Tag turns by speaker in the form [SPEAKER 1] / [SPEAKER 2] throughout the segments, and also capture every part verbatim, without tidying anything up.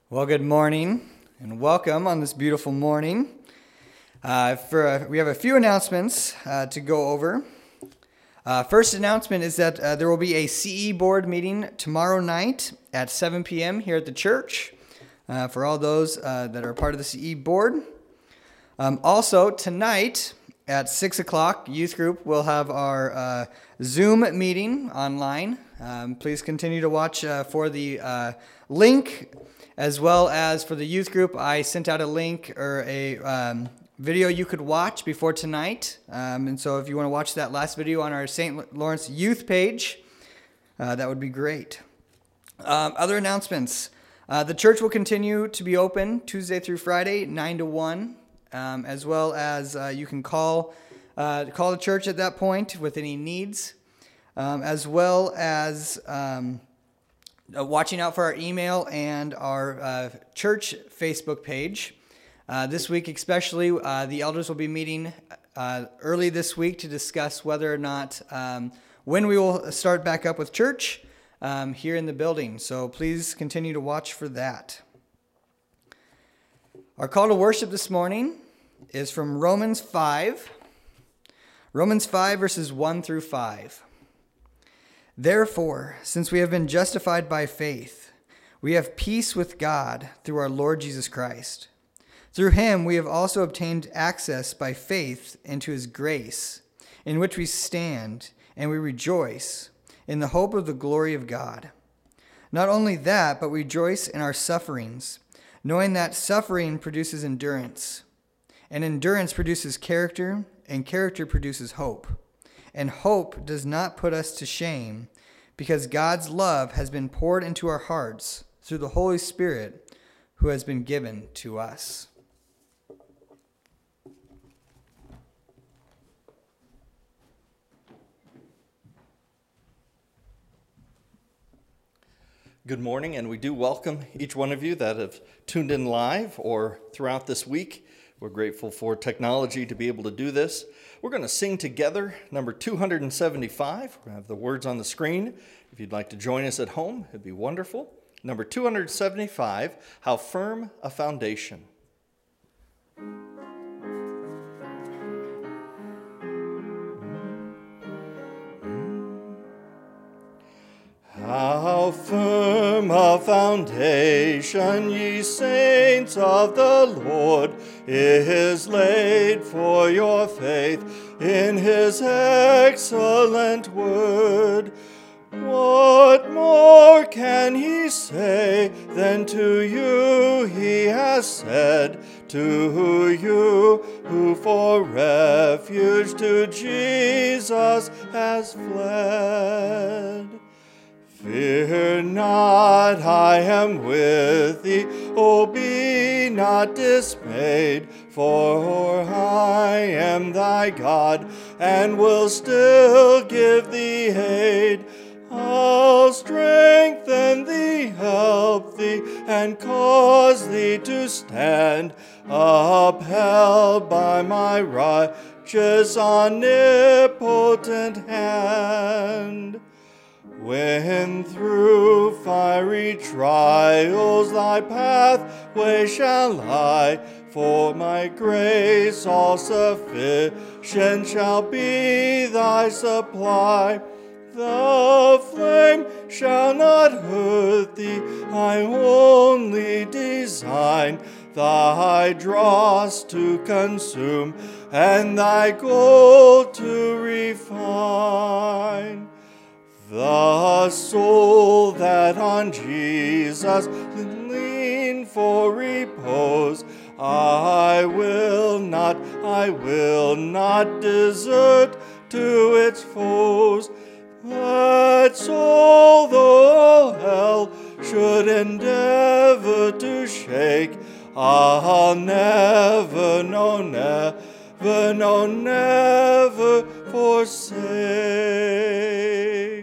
[SPEAKER 1] Well, good morning and welcome on this beautiful morning. Uh, for uh, we have a few announcements uh, to go over. Uh, first announcement is that uh, there will be a C E board meeting tomorrow night at seven p.m. here at the church uh, for all those uh, that are part of the C E board. Um, also, tonight at six o'clock, youth group will have our uh, Zoom meeting online. Um, please continue to watch uh, for the uh, link. As well as for the youth group, I sent out a link or a um, video you could watch before tonight. Um, and so if you want to watch that last video on our Saint Lawrence youth page, uh, that would be great. Um, other announcements. Uh, the church will continue to be open Tuesday through Friday, nine to one, um, as well as uh, you can call, uh, call the church at that point with any needs, um, as well as... Um, Uh, watching out for our email and our uh, church Facebook page. Uh, this week especially, uh, the elders will be meeting uh, early this week to discuss whether or not, um, when we will start back up with church um, here in the building. So please continue to watch for that. Our call to worship this morning is from Romans five. Romans five verses one through five. Therefore, since we have been justified by faith, we have peace with God through our Lord Jesus Christ. Through him we have also obtained access by faith into his grace, in which we stand, and we rejoice in the hope of the glory of God. Not only that, but we rejoice in our sufferings, knowing that suffering produces endurance, and endurance produces character, and character produces hope. And hope does not put us to shame, because God's love has been poured into our hearts through the Holy Spirit who has been given to us.
[SPEAKER 2] Good morning, and we do welcome each one of you that have tuned in live or throughout this week. We're grateful for technology to be able to do this. We're going to sing together number two hundred seventy-five. We're going to have the words on the screen. If you'd like to join us at home, it'd be wonderful. Number two hundred seventy-five, How Firm a Foundation. How firm a foundation, ye saints of the Lord, is laid for your faith in his excellent word. What more can he say than to you he has said, to you who for refuge to Jesus has fled? Fear not, I am with thee, oh, be not dismayed, for I am thy God, and will still give thee aid. I'll strengthen thee, help thee, and cause thee to stand, upheld by my righteous, omnipotent hand. When through fiery trials thy pathway shall lie, for my grace all sufficient shall be thy supply. The flame shall not hurt thee, I only design thy dross to consume, and thy gold to refine. The soul that on Jesus lean for repose, I will not, I will not desert to its foes. That soul, though hell should endeavor to shake, I'll never, no, never, no, never forsake.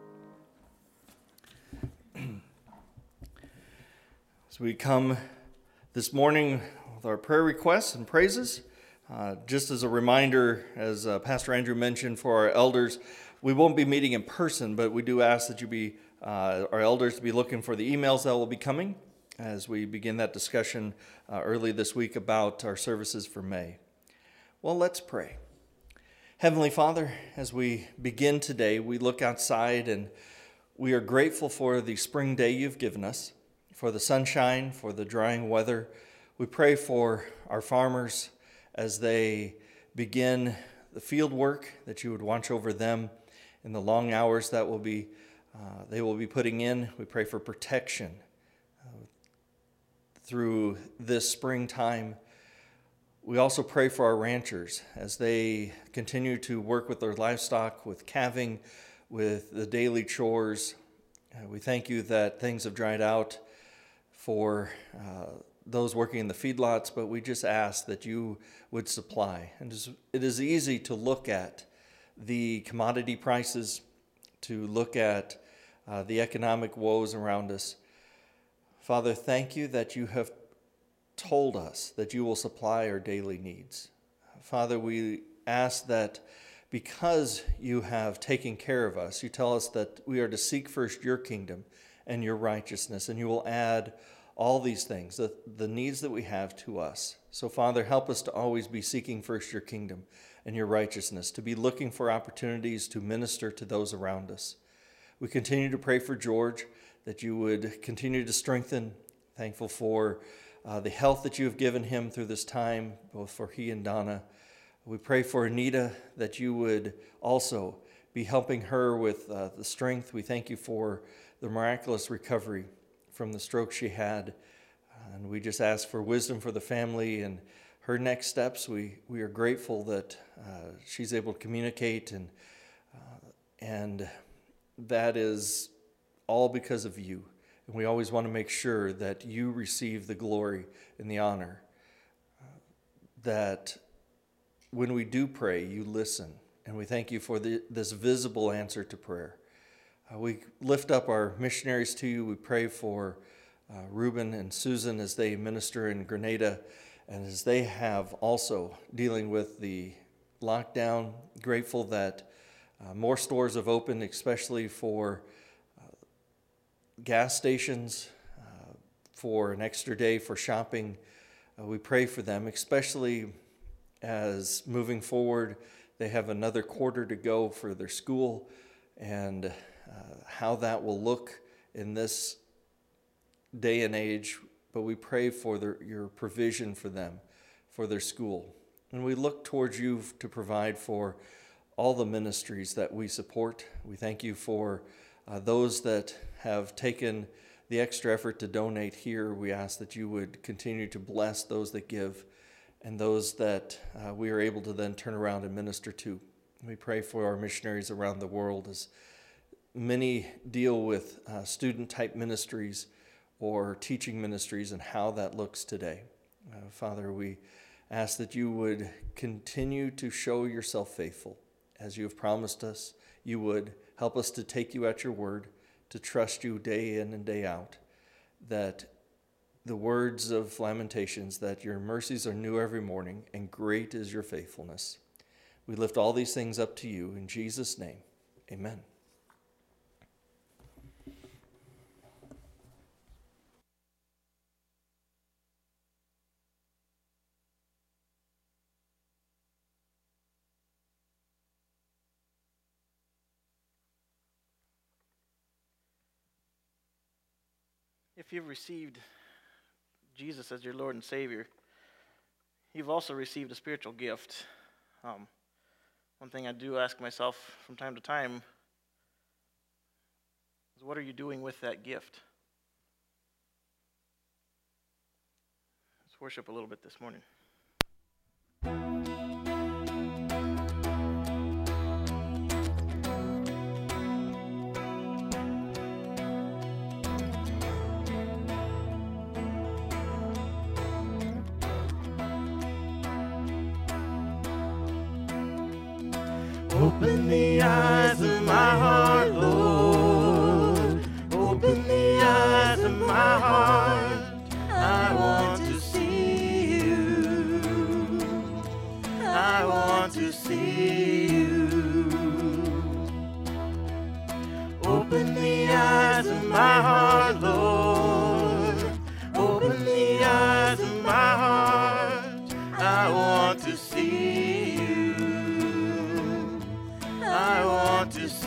[SPEAKER 2] As we come this morning with our prayer requests and praises, uh, just as a reminder, as uh, Pastor Andrew mentioned, for our elders, we won't be meeting in person, but we do ask that you be, uh, our elders, to be looking for the emails that will be coming. as we begin that discussion uh, early this week about our services for May. Well, let's pray. Heavenly Father, as we begin today, we look outside and we are grateful for the spring day you've given us, for the sunshine, for the drying weather. We pray for our farmers as they begin the field work, that you would watch over them in the long hours that will be uh, they will be putting in. We pray for protection uh, through this springtime. We also pray for our ranchers as they continue to work with their livestock, with calving, with the daily chores. Uh, we thank you that things have dried out for uh, those working in the feedlots, but we just ask that you would supply. And it is easy to look at the commodity prices, to look at uh, the economic woes around us. Father, thank you that you have told us that you will supply our daily needs. Father, we ask that because you have taken care of us, you tell us that we are to seek first your kingdom and your righteousness, and you will add all these things, the, the needs that we have, to us. So, Father, help us to always be seeking first your kingdom and your righteousness, to be looking for opportunities to minister to those around us. We continue to pray for George, that you would continue to strengthen. Thankful for uh, the health that you have given him through this time, both for he and Donna. We pray for Anita, that you would also be helping her with uh, the strength. We thank you for the miraculous recovery from the stroke she had. And we just ask for wisdom for the family and her next steps. We we are grateful that uh, she's able to communicate, and uh, and that is all because of you. And we always want to make sure that you receive the glory and the honor, uh, that when we do pray, you listen. And we thank you for the, this visible answer to prayer. Uh, we lift up our missionaries to you. We pray for uh, Reuben and Susan as they minister in Grenada, and as they have also dealing with the lockdown. Grateful that uh, more stores have opened, especially for uh, gas stations, uh, for an extra day for shopping. Uh, we pray for them, especially as moving forward, they have another quarter to go for their school, and uh, how that will look in this day and age. But we pray for their, your provision for them, for their school. And we look towards you to provide for all the ministries that we support. We thank you for uh, those that have taken the extra effort to donate here. We ask that you would continue to bless those that give, and those that uh, we are able to then turn around and minister to. We pray for our missionaries around the world, as many deal with uh, student-type ministries or teaching ministries, and how that looks today. Uh, Father, we ask that you would continue to show yourself faithful. As you have promised us, you would help us to take you at your word, to trust you day in and day out, that the words of Lamentations, that your mercies are new every morning, and great is your faithfulness. We lift all these things up to you in Jesus' name. Amen.
[SPEAKER 3] If you've received Jesus as your Lord and Savior, you've also received a spiritual gift. Um, one thing I do ask myself from time to time is, what are you doing with that gift? Let's worship a little bit this morning.
[SPEAKER 4] Open the eyes of my heart, Lord. Open the eyes of my heart. I want to see you. I want to see you. Open the eyes of my heart, Lord.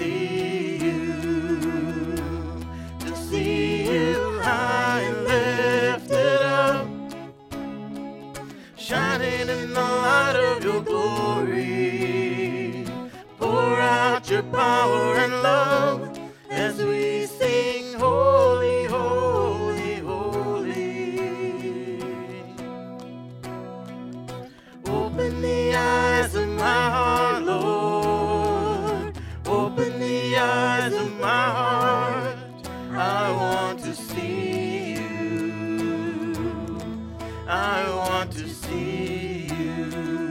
[SPEAKER 4] see you, to see you high and lifted up, shining in the light of your glory. Pour out your power and love as we sing, holy, holy, holy. Open the eyes of my heart, Lord. Open the eyes of my heart. I want to see you. I want to see you.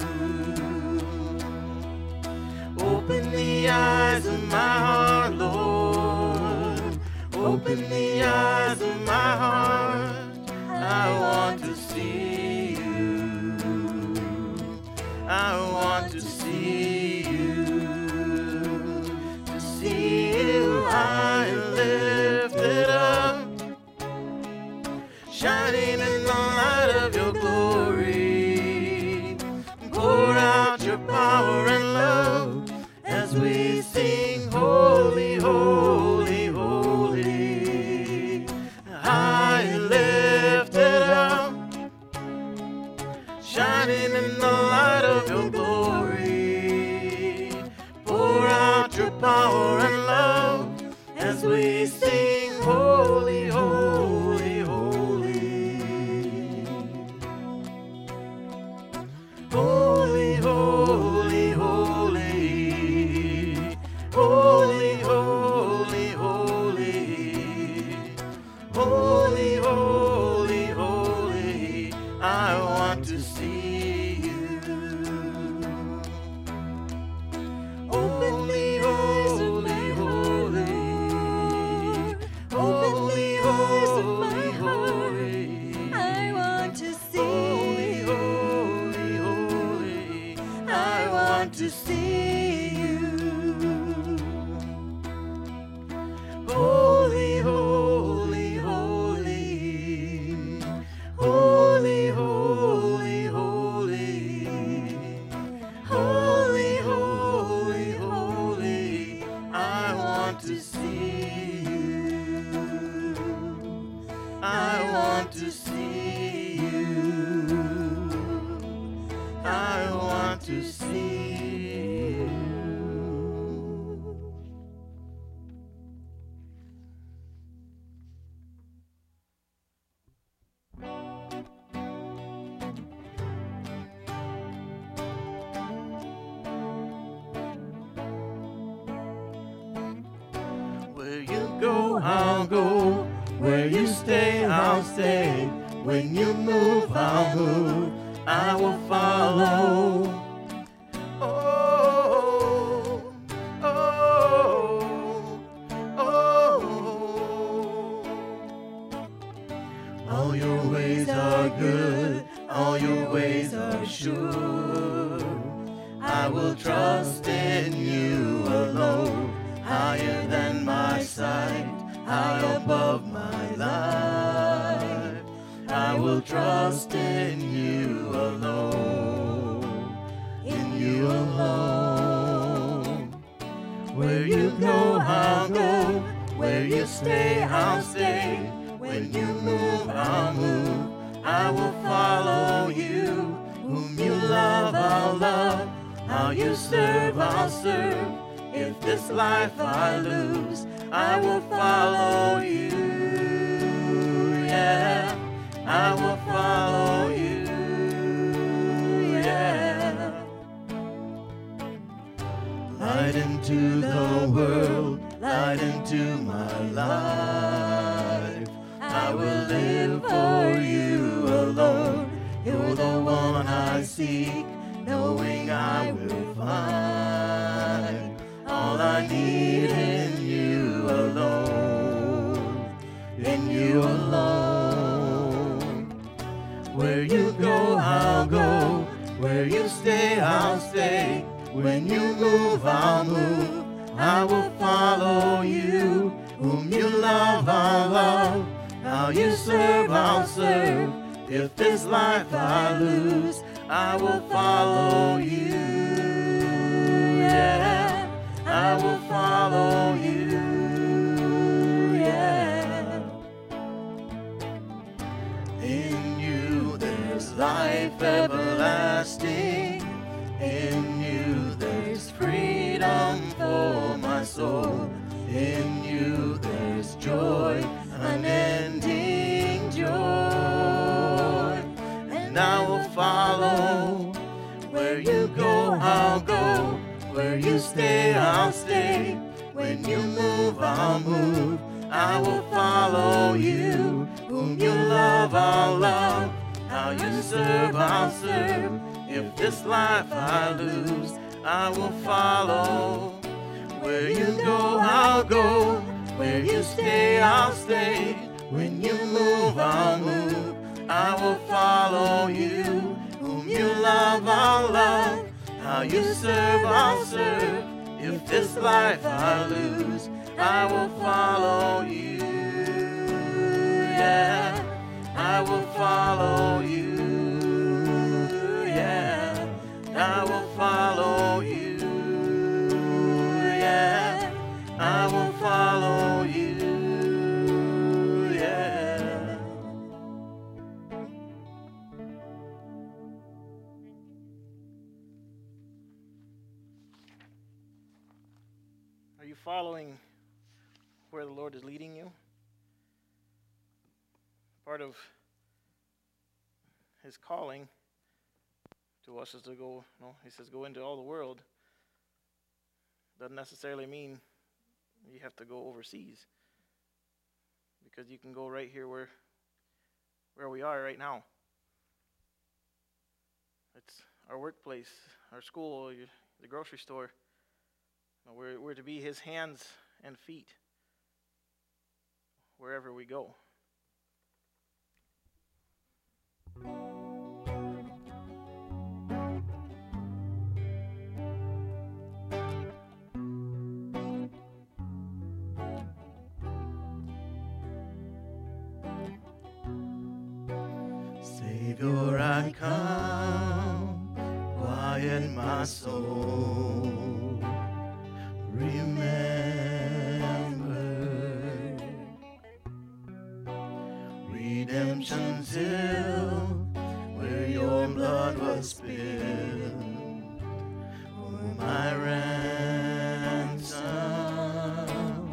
[SPEAKER 4] Open the eyes of my heart, Lord. Open the eyes of my heart. I want to see you. I want to see you. To see you high and lifted up, shining in the light of your glory. Pour out your power and love as we sing, holy, holy, holy. High and lifted up, shining in the light of your glory. Pour out your power and love as we sing, holy, holy, holy. Holy, holy, holy. Holy, holy, holy. Holy, holy, holy. I want to see you. Open the eyes of my holy. Open the eyes of my heart. I want to see you. Holy, holy, I want to see you. Holy, holy, holy. Holy, holy, holy. Holy, holy, holy. I want to see you. I want to see you. I want to see you. Where you go, I'll go. Where you stay, I'll stay. When you move, I'll move. I will follow. Oh, oh, oh. All your ways are good. All your ways are sure. I will trust in you alone. Higher than my sight, high above my life. I will trust in you alone, in you alone. Where you go, I'll go. Where you stay, I'll stay. When you move, I'll move. I will follow you. Whom you love, I'll love. How you serve, I'll serve. If this life I lose, I will follow you. Yeah, I will follow you. Yeah. Light into the world, light into my life. I will live for you alone. You're the one I seek, knowing I will find all I need in you alone, in you alone. Where you go, I'll go. Where you stay, I'll stay. When you move, I'll move. I will follow you. Whom you love, I'll love. How you serve, I'll serve. If this life I lose, I will follow you. Yeah, I will follow follow you, yeah. In you there's life everlasting. In you there's freedom for my soul. In you there's joy, unending joy. And I will follow. Where you go, I'll go. Where you stay, I'll stay. When you move, I'll move. I will follow you. Whom you love, I'll love. How you serve, I'll serve. If this life I lose, I will follow. Where you go, I'll go. Where you stay, I'll stay. When you move, I'll move. I will follow you. Whom you love, I'll love. How you serve, I'll serve. If this life I lose, I will follow you. Yeah, I will follow you. Yeah, I will follow you. Yeah, I will follow you. Yeah.
[SPEAKER 3] Are you following where the Lord is leading you? Part of his calling to us is to go, no, he says go into all the world. Doesn't necessarily mean you have to go overseas. Because you can go right here where where we are right now. It's our workplace, our school, the grocery store. We're, we're to be his hands and feet wherever we go.
[SPEAKER 4] Savior, I come, quiet my soul. Remember redemption's hill, where your blood was spilled for my ransom.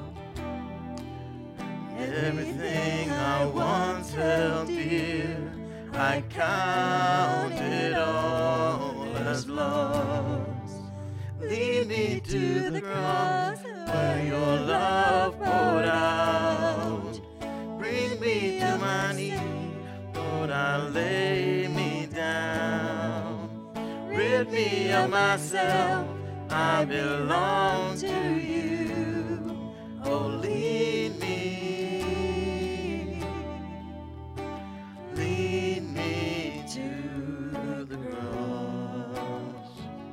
[SPEAKER 4] Everything I once held dear, I count it all as lost. Lead me to the cross where your love poured out. Bring me to my knees, Lord, I lay me down. Rid me of myself, I belong to you. Oh, lead me, lead me to the cross.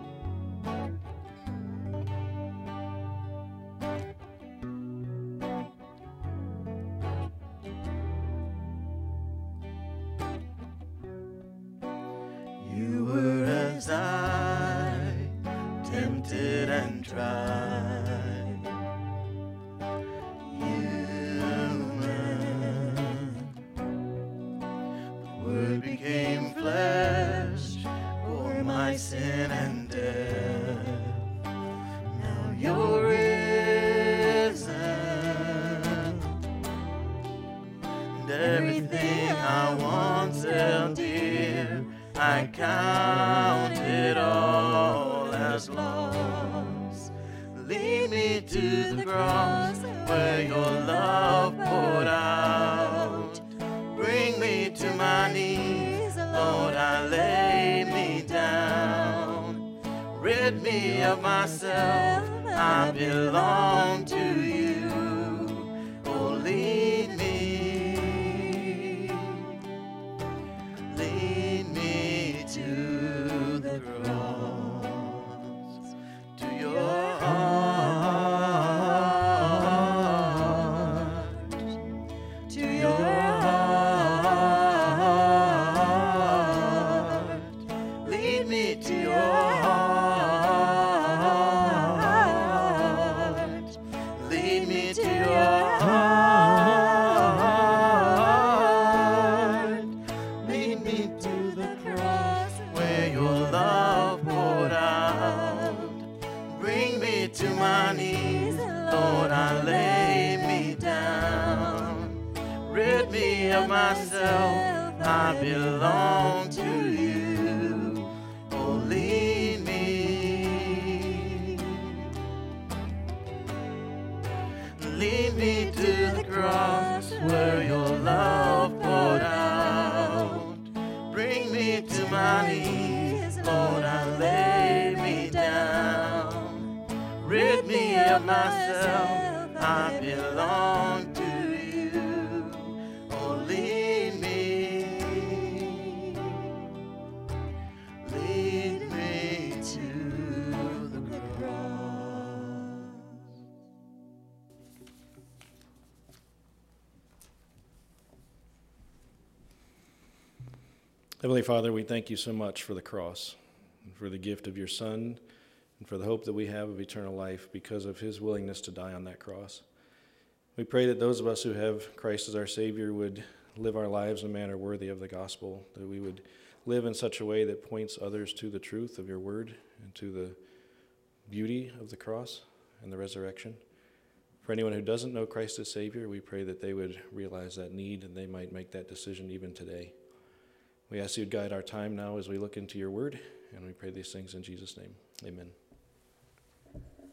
[SPEAKER 4] You were as I, tempted and tried, human. The Word became flesh for my sin and death. Now you're risen, and everything I once held dear, I count it all as lost. Lead me to the cross where your love poured out. Bring me to my knees, Lord, I lay me down. Rid me of myself, I belong to you. Oh, lead me, lead me to the cross, to your heart, to your heart. Lead me to your heart. lead me to your heart. Lead me to the cross where your love poured out. Bring me to my knees, Lord, I lay me down. Rid me of myself, I belong to you. Oh, lead me. Lead me to the cross where your love poured out. Bring me to my knees, Lord, I lay me down. Rid me of myself, I belong to you. Oh, lead me. Lead me to the cross.
[SPEAKER 5] Heavenly Father, we thank you so much for the cross and for the gift of your Son and for the hope that we have of eternal life because of his willingness to die on that cross. We pray that those of us who have Christ as our Savior would live our lives in a manner worthy of the gospel, that we would live in such a way that points others to the truth of your word and to the beauty of the cross and the resurrection. For anyone who doesn't know Christ as Savior, we pray that they would realize that need and they might make that decision even today. We ask you to guide our time now as we look into your word, and we pray these things in Jesus' name. Amen.